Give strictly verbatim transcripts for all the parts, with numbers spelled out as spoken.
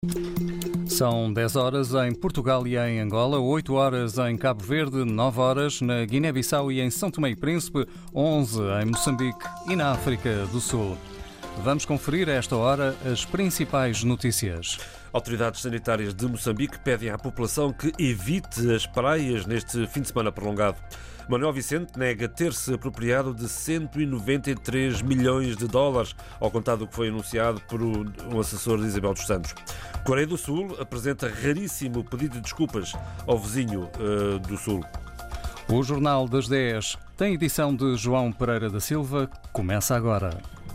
São dez horas em Portugal e em Angola, oito horas em Cabo Verde, nove horas na Guiné-Bissau e em São Tomé e Príncipe, onze em Moçambique e na África do Sul. Vamos conferir a esta hora as principais notícias. Autoridades sanitárias de Moçambique pedem à população que evite as praias neste fim de semana prolongado. Manuel Vicente nega ter-se apropriado de cento e noventa e três milhões de dólares, ao contado do que foi anunciado por um assessor de Isabel dos Santos. Coreia do Sul apresenta raríssimo pedido de desculpas ao vizinho uh, do Sul. O Jornal das dez tem edição de João Pereira da Silva. Começa agora.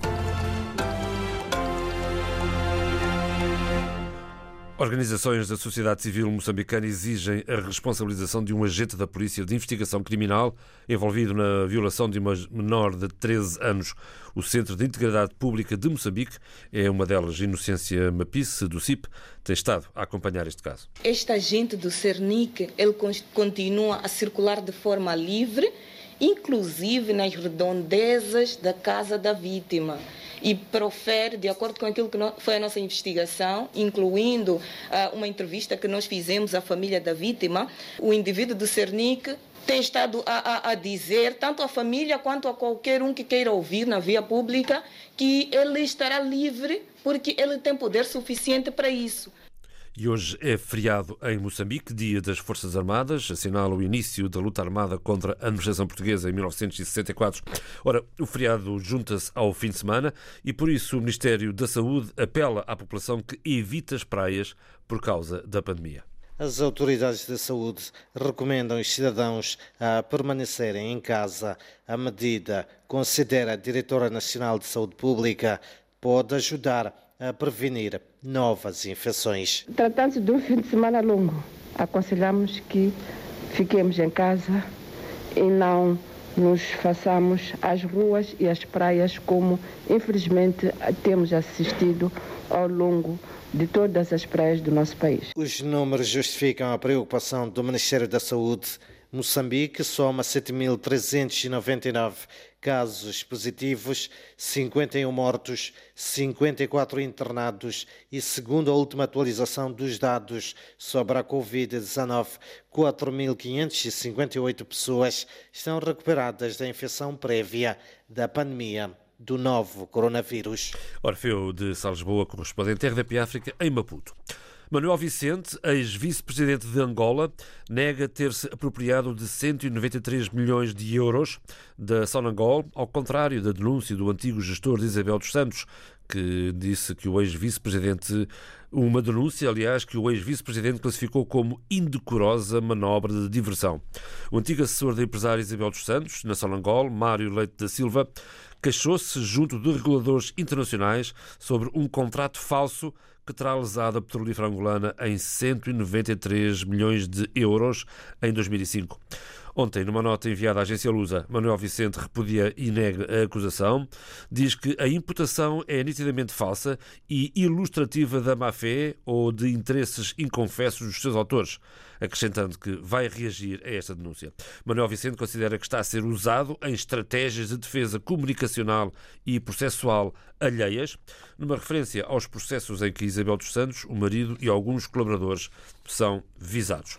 Organizações da sociedade civil moçambicana exigem a responsabilização de um agente da Polícia de Investigação Criminal envolvido na violação de uma menor de treze anos. O Centro de Integridade Pública de Moçambique é uma delas. Inocência Mapice, do C I P, tem estado a acompanhar este caso. Este agente do Cernic, ele continua a circular de forma livre, inclusive nas redondezas da casa da vítima. E profere, de acordo com aquilo que foi a nossa investigação, incluindo uh, uma entrevista que nós fizemos à família da vítima, o indivíduo do Cernic tem estado a, a, a dizer, tanto à família quanto a qualquer um que queira ouvir na via pública, que ele estará livre porque ele tem poder suficiente para isso. E hoje é feriado em Moçambique, Dia das Forças Armadas, assinala o início da luta armada contra a administração portuguesa em mil novecentos e sessenta e quatro. Ora, o feriado junta-se ao fim de semana e por isso o Ministério da Saúde apela à população que evite as praias por causa da pandemia. As autoridades da saúde recomendam os cidadãos a permanecerem em casa. A medida, considera a Diretora Nacional de Saúde Pública, pode ajudar a prevenir novas infecções. Tratando-se de um fim de semana longo, aconselhamos que fiquemos em casa e não nos façamos às ruas e às praias como, infelizmente, temos assistido ao longo de todas as praias do nosso país. Os números justificam a preocupação do Ministério da Saúde. Moçambique soma sete mil trezentos e noventa e nove casos positivos, cinquenta e um mortos, cinquenta e quatro internados e, segundo a última atualização dos dados sobre a covid dezenove, quatro mil quinhentas e cinquenta e oito pessoas estão recuperadas da infecção prévia da pandemia do novo coronavírus. Orfeu de Lisboa, correspondente R D P África em Maputo. Manuel Vicente, ex-vice-presidente de Angola, nega ter-se apropriado de cento e noventa e três milhões de euros da Sonangol, ao contrário da denúncia do antigo gestor de Isabel dos Santos, que disse que o ex-vice-presidente, uma denúncia, aliás, que o ex-vice-presidente classificou como indecorosa manobra de diversão. O antigo assessor da empresária Isabel dos Santos, na Sonangol, Mário Leite da Silva, queixou-se junto de reguladores internacionais sobre um contrato falso que terá lesado a petrolífera angolana em cento e noventa e três milhões de euros em dois mil e cinco. Ontem, numa nota enviada à agência Lusa, Manuel Vicente repudia e nega a acusação, diz que a imputação é nitidamente falsa e ilustrativa da má-fé ou de interesses inconfessos dos seus autores, acrescentando que vai reagir a esta denúncia. Manuel Vicente considera que está a ser usado em estratégias de defesa comunicacional e processual alheias, numa referência aos processos em que Isabel dos Santos, o marido e alguns colaboradores são visados.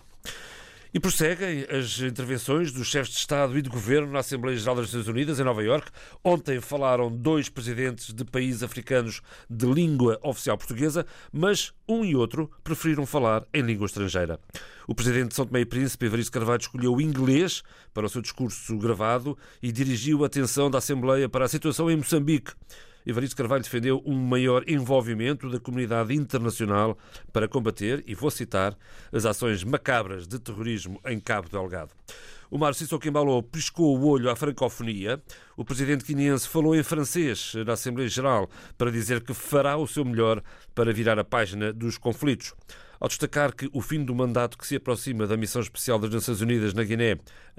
E prosseguem as intervenções dos chefes de Estado e de Governo na Assembleia Geral das Nações Unidas, em Nova Iorque. Ontem falaram dois presidentes de países africanos de língua oficial portuguesa, mas um e outro preferiram falar em língua estrangeira. O presidente de São Tomé e Príncipe, Evaristo Carvalho, escolheu o inglês para o seu discurso gravado e dirigiu a atenção da Assembleia para a situação em Moçambique. Evaristo Carvalho defendeu um maior envolvimento da comunidade internacional para combater, e vou citar, as ações macabras de terrorismo em Cabo Delgado. O Mário Sissoko Embaló piscou o olho à francofonia. O presidente guineense falou em francês na Assembleia Geral para dizer que fará o seu melhor para virar a página dos conflitos. Ao destacar que o fim do mandato que se aproxima da Missão Especial das Nações Unidas na Guiné,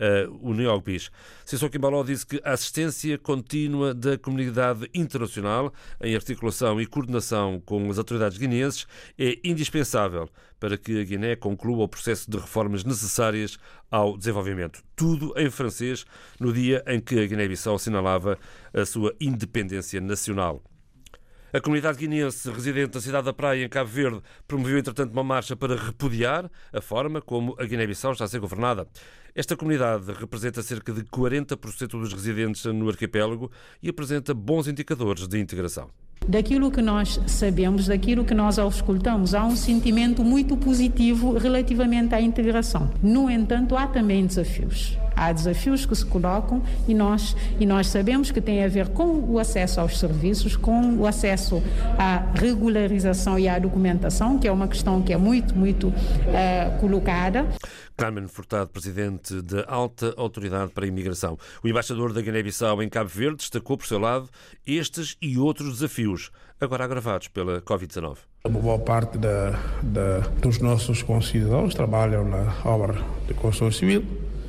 o NEOGBIS, Sissoko Embaló disse que a assistência contínua da comunidade internacional, em articulação e coordenação com as autoridades guineenses, é indispensável para que a Guiné conclua o processo de reformas necessárias ao desenvolvimento. Tudo em francês, no dia em que a Guiné-Bissau assinalava a sua independência nacional. A comunidade guineense residente da cidade da Praia, em Cabo Verde, promoveu, entretanto, uma marcha para repudiar a forma como a Guiné-Bissau está a ser governada. Esta comunidade representa cerca de quarenta por cento dos residentes no arquipélago e apresenta bons indicadores de integração. Daquilo que nós sabemos, daquilo que nós auscultamos, há um sentimento muito positivo relativamente à integração. No entanto, há também desafios. Há desafios que se colocam e nós, e nós sabemos que tem a ver com o acesso aos serviços, com o acesso à regularização e à documentação, que é uma questão que é muito, muito uh, colocada. Carmen Furtado, presidente da Alta Autoridade para a Imigração. O embaixador da Guiné-Bissau em Cabo Verde destacou, por seu lado, estes e outros desafios, agora agravados pela covid dezenove. A boa parte da, da, dos nossos concidadãos trabalham na obra de construção civil,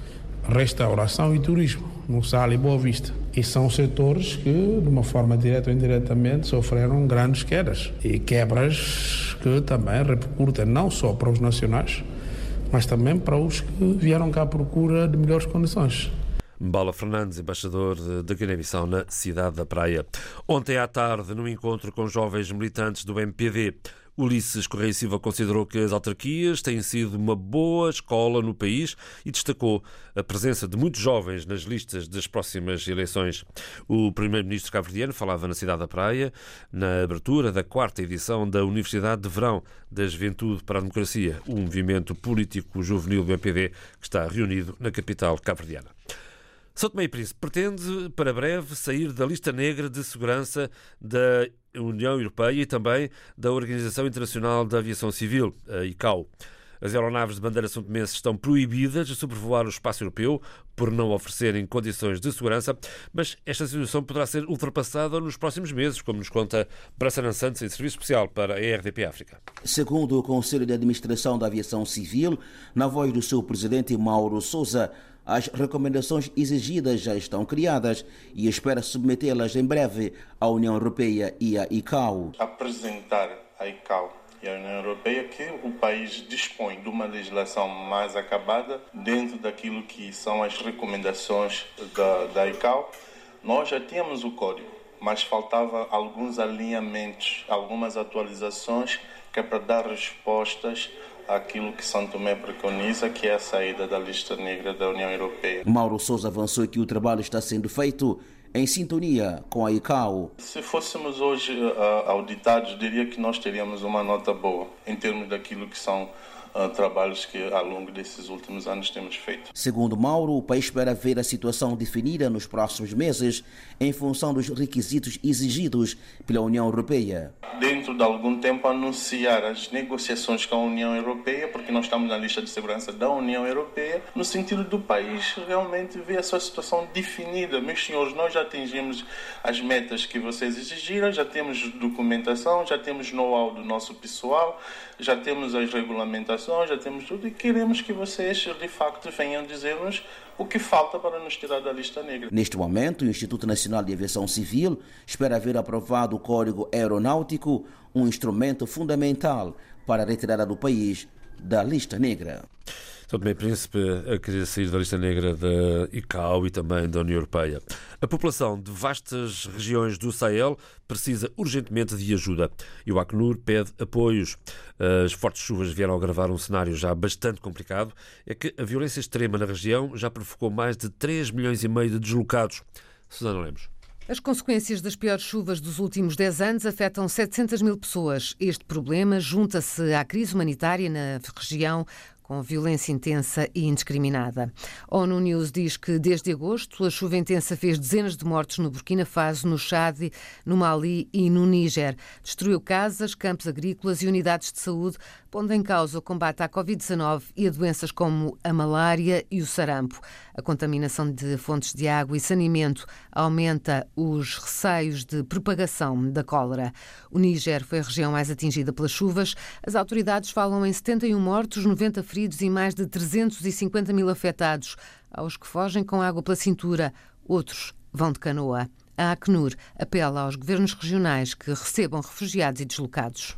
restauração e turismo, no Sal e Boa Vista. E são setores que, de uma forma direta ou indiretamente, sofreram grandes quedas. E quebras que também repercutem não só para os nacionais, mas também para os que vieram cá à procura de melhores condições. Mbala Fernandes, embaixador da Guiné-Bissau na cidade da Praia. Ontem à tarde, num encontro com jovens militantes do M P D, Ulisses Correia Silva considerou que as autarquias têm sido uma boa escola no país e destacou a presença de muitos jovens nas listas das próximas eleições. O primeiro-ministro cabo-verdiano falava na cidade da Praia, na abertura da quarta edição da Universidade de Verão da Juventude para a Democracia, o movimento político juvenil do M P D que está reunido na capital cabo-verdiana. São Tomé e Príncipe pretende, para breve, sair da lista negra de segurança da União Europeia e também da Organização Internacional da Aviação Civil, a I C A O. As aeronaves de bandeira são-tomense estão proibidas de sobrevoar o espaço europeu por não oferecerem condições de segurança, mas esta situação poderá ser ultrapassada nos próximos meses, como nos conta Brassanan Santos, em serviço especial para a R D P África. Segundo o Conselho de Administração da Aviação Civil, na voz do seu presidente Mauro Sousa, as recomendações exigidas já estão criadas e espera submetê-las em breve à União Europeia e à I C A O. Apresentar à I C A O e à União Europeia que o país dispõe de uma legislação mais acabada dentro daquilo que são as recomendações da, da I C A O. Nós já tínhamos o código, mas faltava alguns alinhamentos, algumas atualizações que é para dar respostas àquilo que São Tomé preconiza, que é a saída da lista negra da União Europeia. Mauro Sousa avançou que o trabalho está sendo feito em sintonia com a I C A O. Se fôssemos hoje uh, auditados, diria que nós teríamos uma nota boa em termos daquilo que são uh, trabalhos que ao longo desses últimos anos temos feito. Segundo Mauro, o país espera ver a situação definida nos próximos meses em função dos requisitos exigidos pela União Europeia. Dentro de algum tempo anunciar as negociações com a União Europeia, porque nós estamos na lista de segurança da União Europeia, no sentido do país realmente ver a sua situação definida. Meus senhores, nós já atingimos as metas que vocês exigiram, já temos documentação, já temos know-how do nosso pessoal, já temos as regulamentações, já temos tudo e queremos que vocês de facto venham dizer-nos o que falta para nos tirar da lista negra. Neste momento, o Instituto Nacional de Aviação Civil espera ver aprovado o Código Aeronáutico, um instrumento fundamental para a retirada do país da lista negra. São Tomé e Príncipe a querer sair da lista negra da I C A O e também da União Europeia. A população de vastas regiões do Sahel precisa urgentemente de ajuda e o Acnur pede apoios. As fortes chuvas vieram agravar um cenário já bastante complicado. É que a violência extrema na região já provocou mais de três milhões e meio de deslocados. Susana Lemos. As consequências das piores chuvas dos últimos dez anos afetam setecentas mil pessoas. Este problema junta-se à crise humanitária na região, com violência intensa e indiscriminada. A ONU News diz que desde agosto a chuva intensa fez dezenas de mortes no Burkina Faso, no Chad, no Mali e no Níger. Destruiu casas, campos agrícolas e unidades de saúde, pondo em causa o combate à covid dezenove e a doenças como a malária e o sarampo. A contaminação de fontes de água e saneamento aumenta os receios de propagação da cólera. O Níger foi a região mais atingida pelas chuvas. As autoridades falam em setenta e um mortos, noventa feridos e mais de trezentos e cinquenta mil afetados. Aos que fogem com água pela cintura, outros vão de canoa. A Acnur apela aos governos regionais que recebam refugiados e deslocados.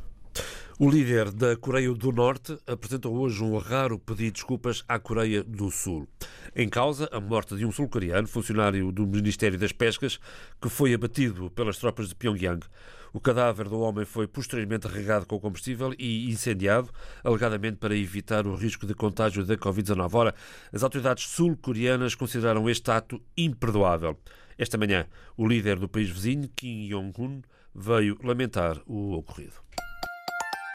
O líder da Coreia do Norte apresentou hoje um raro pedido de desculpas à Coreia do Sul. Em causa, a morte de um sul-coreano, funcionário do Ministério das Pescas, que foi abatido pelas tropas de Pyongyang. O cadáver do homem foi posteriormente regado com combustível e incendiado, alegadamente para evitar o risco de contágio da covid dezanove. Ora, as autoridades sul-coreanas consideraram este ato imperdoável. Esta manhã, o líder do país vizinho, Kim Jong-un, veio lamentar o ocorrido.